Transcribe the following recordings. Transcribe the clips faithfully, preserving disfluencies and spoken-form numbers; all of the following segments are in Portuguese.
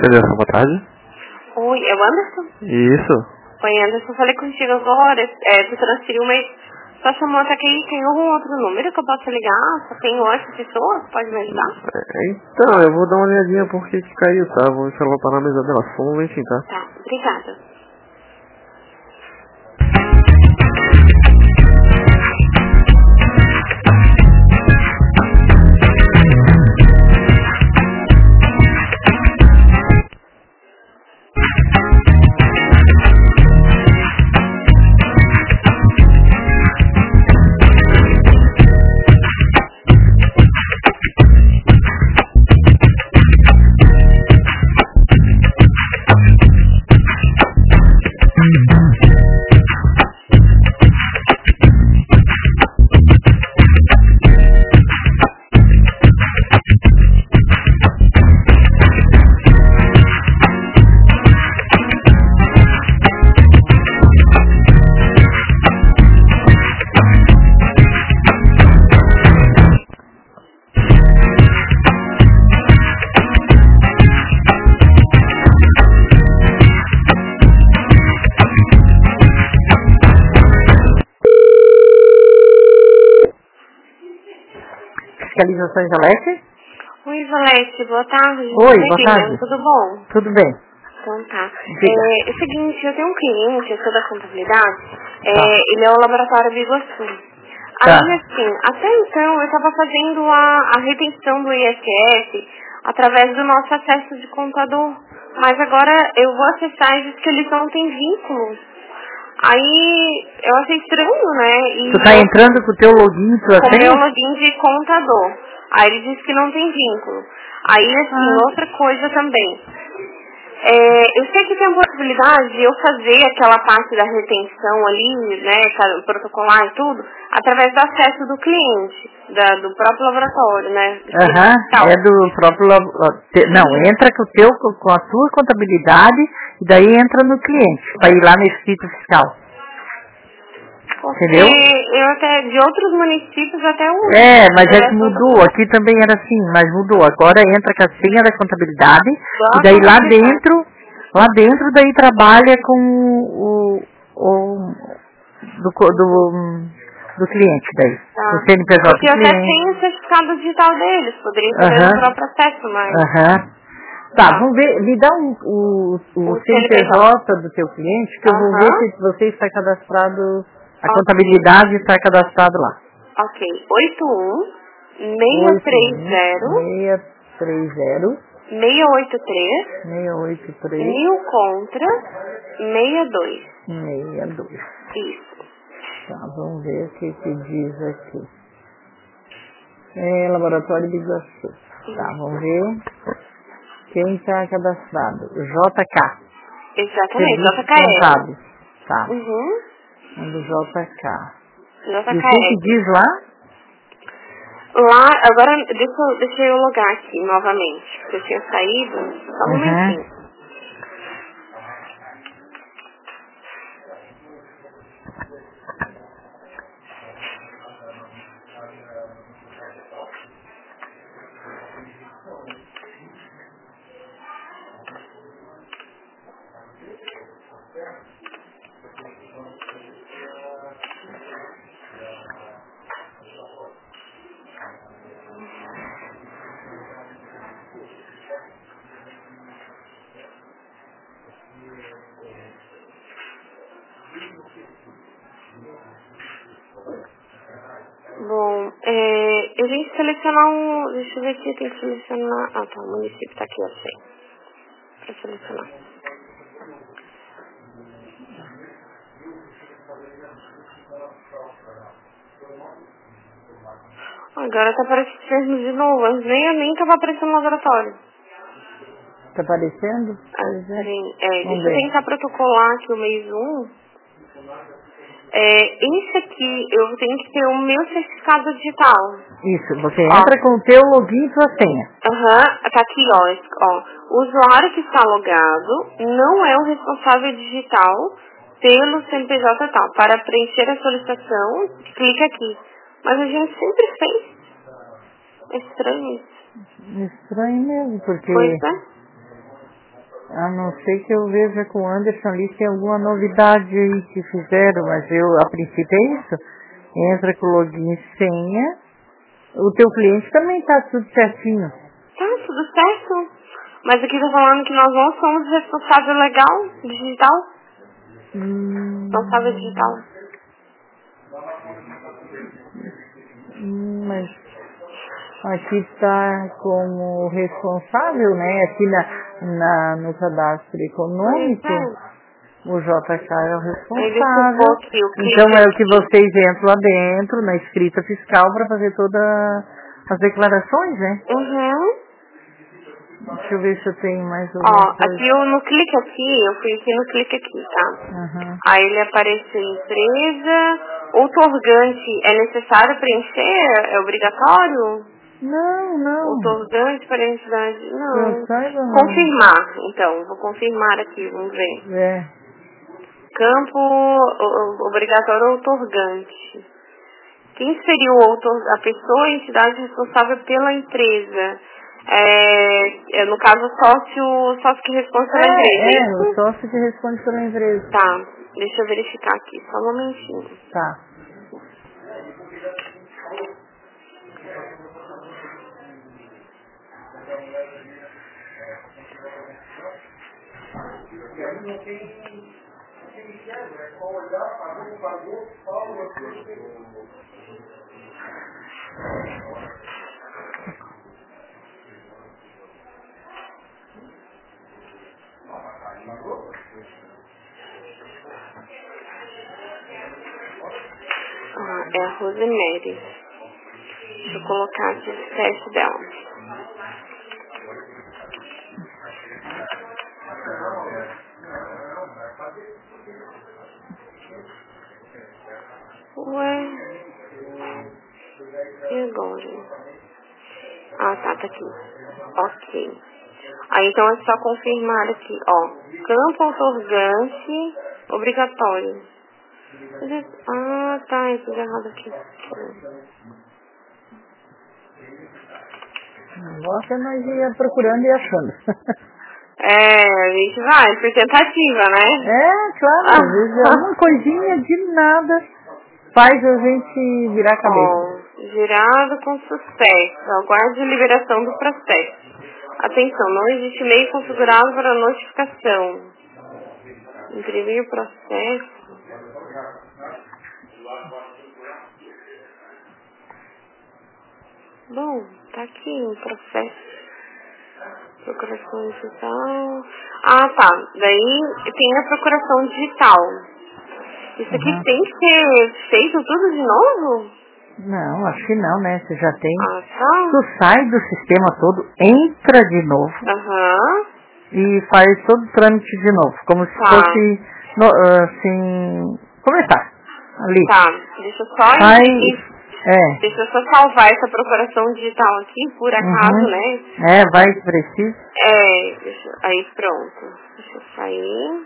Federação, boa tarde. Oi, é o Anderson? Isso. Oi, Anderson, falei contigo agora. É, tu transferiu, mas só chamou até que tem algum outro número que eu possa ligar? Só tem oito pessoas? Pode me ajudar? É, então, eu vou dar uma olhadinha porque que caiu, tá? Vou ver se ela tá na mesa dela. Só um momentinho, tá? Tá, obrigada. Fiscalizações Alete? Oi, Valete, boa tarde. Oi, boa tarde. Tudo bom? Tudo bem. Então tá. Diga. É, é o seguinte, eu tenho um cliente, eu sou da contabilidade, é, Tá. ele é o laboratório Biguaçu. Tá. Aí, assim, até então eu estava fazendo a, a retenção do I S S através do nosso acesso de contador. Mas agora eu vou acessar e diz que eles não têm vínculo. Aí eu achei estranho, né? E Tu tá eu- entrando com o teu login, tua com o meu senha? login de contador. Aí ele disse que não tem vínculo. Aí, assim, Ah. outra coisa também. É, eu sei que tem a possibilidade de eu fazer aquela parte da retenção ali, né, ca- protocolar e tudo, através do acesso do cliente, da- do próprio laboratório, né? do Aham, hospital. é do próprio... labo- te- Não, entra com, o teu, com com a tua contabilidade e daí entra no cliente, pra ir lá no escrito fiscal. Porque Entendeu? eu até, de outros municípios até uso. É, mas é através que do mudou. Aqui também era assim, mas mudou. Agora entra com a senha da contabilidade Da e daí lá contabilidade. dentro, lá dentro daí trabalha com o, o do, co- do, do cliente daí. Tá. O C N P J Porque do eu até cliente. tenho o certificado digital deles, poderia fazer Aham. no próprio acesso, mas... Aham. Tá, Tá. vamos ver, me dá um, o, o O C N P J do teu cliente que eu vou ver Aham. se você está cadastrado, a Ok. contabilidade está cadastrado lá. Ok. oito um seis três zero seis três zero seis oito três seis oito três mil contra sessenta e dois. seis dois. Isso. Tá, vamos ver o que que diz aqui. É Laboratório de Iguaçu. Tá, vamos ver quem está cadastrado. J K. Exatamente, Serviços J K L. Contábeis. Tá, Uhum. é do J K. E o que que J K L. diz lá? Lá, agora, deixa, eu- deixa eu logar aqui novamente, porque eu tinha saído, só um Uhum. momentinho. Bom, é, eu tenho que selecionar um, deixa eu ver aqui, eu tenho que selecionar, ah tá, o município tá aqui, eu sei, pra selecionar. Agora tá aparecendo de novo, antes nem, eu nem tava aparecendo no laboratório. Tá aparecendo? Ah, Pois é. peraí, é, Vamos deixa eu ver. tentar protocolar aqui o mês um. É, esse aqui, eu tenho que ter o meu certificado digital. Isso, você Ó, entra com o teu login e tua senha. aham, tá aqui, ó, esse- ó. O usuário que está logado não é o responsável digital pelo C N P J tal. Para preencher a solicitação, clique aqui. Mas a gente sempre fez. É estranho isso. Estranho mesmo, Pois porque é. A não ser que eu veja com o Anderson ali se tem alguma novidade aí que fizeram, mas eu, a princípio é isso. Entra com login e senha. O teu cliente também tá tudo certinho. Tá, tudo certo. Mas aqui tá falando que nós não somos responsável legal, digital. Hum, Responsável digital. hum, mas aqui tá como responsável, né? Aqui na, na, no cadastro econômico, o J K é o responsável. Aqui, o Então é o que vocês entram lá dentro, na escrita fiscal, para fazer todas as declarações, né? Uhum. Deixa eu ver se eu tenho mais alguma Ó, coisa. aqui eu no clique aqui, eu fui aqui no clique aqui, tá? Uhum. Aí ele apareceu empresa, outorgante, é necessário preencher? É obrigatório? Não, não. Outorgante para entidade? Não. Eu saiba, não. Confirmar, então, vou confirmar aqui, vamos ver. É. Campo o- o- obrigatório outorgante. Quem seria o autor, a pessoa, a entidade responsável pela empresa? É, é, no caso, o sócio, sócio que responde pela É, empresa, é é, isso? o sócio que responde pela empresa. Tá, deixa eu verificar aqui, só um momentinho. Tá. Ah, é a Rosemary. Deixa eu colocar aqui o teste dela. Ué, e agora? Ah, tá, tá aqui. Ok. Aí então é só confirmar aqui, ó. Campo outorgante obrigatório. Ah, tá, isso é errado aqui. Nossa, nós ia procurando e achando. É, a gente vai, por tentativa, né? É, claro, às vezes é uma coisinha de nada faz a gente virar a cabeça. Ó, girado com sucesso. Aguarde a liberação do processo. Atenção, não existe meio configurado para notificação. Imprimir o processo. Bom, tá aqui o processo. Procuração digital. Ah, tá. Daí tem a procuração digital. Isso aqui Uhum. tem que ser feito tudo de novo? Não, acho que não, né? Você já tem. Ah, tá. Tu sai do sistema todo, entra de novo Aham. e faz todo o trâmite de novo. Como se Tá. fosse, no- assim, começar ali. Tá. Deixa eu só Sai, imprimir. é. Deixa eu só salvar essa procuração digital aqui, por acaso, Uhum. né? É, vai que precisa. É, deixa, aí pronto. Deixa eu sair.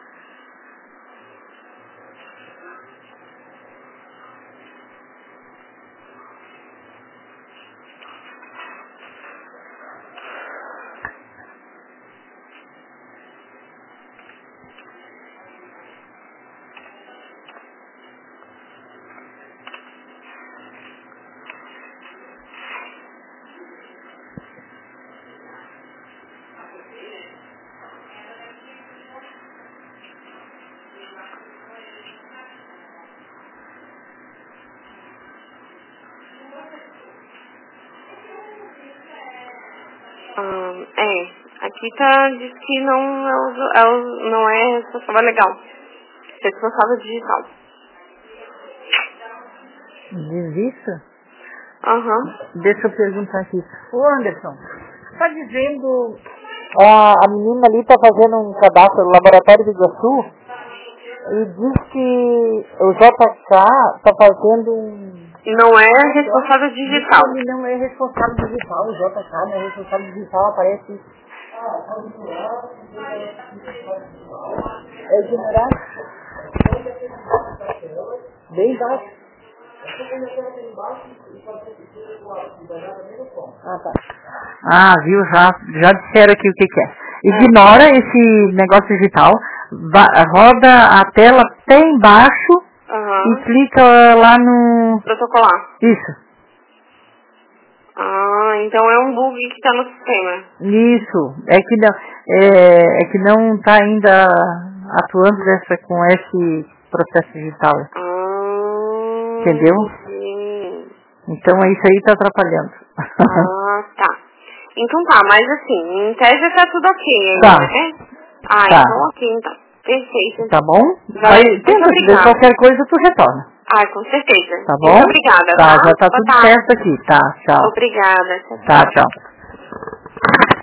Ah, é, aqui tá, diz que não é, o- é o- não é responsável legal. É responsável digital. Diz isso? Aham. Deixa eu perguntar aqui. Ô Anderson, tá dizendo... A, a menina ali tá fazendo um cadastro no Laboratório de Iguaçu e diz que o J K tá fazendo um... Não é responsável digital. Ele não é responsável digital, o J K não é responsável digital, aparece... É ignorar. Bem baixo. Ah, tá. Ah, viu? Já, já disseram aqui o que, que é. Ignora é. esse negócio digital, roda a tela até embaixo uhum. e clica lá no... Protocolar. Isso. Ah, então é um bug que está no sistema. Isso. É que não é, é que não está ainda atuando dessa, com esse processo digital. Ah, entendeu? Sim. Então isso aí está atrapalhando. Ah, tá. Então tá, mas assim, em tese tá tudo ok, tá. né? Ah, tá. então ok, então. Perfeito. Tá bom? Vai, tenta, se qualquer coisa tu retorna. Ah, com certeza. Tá bom? Muito obrigada, tá? Tá, já tá tudo certo aqui, tá? Tchau. Obrigada. Tá, tchau.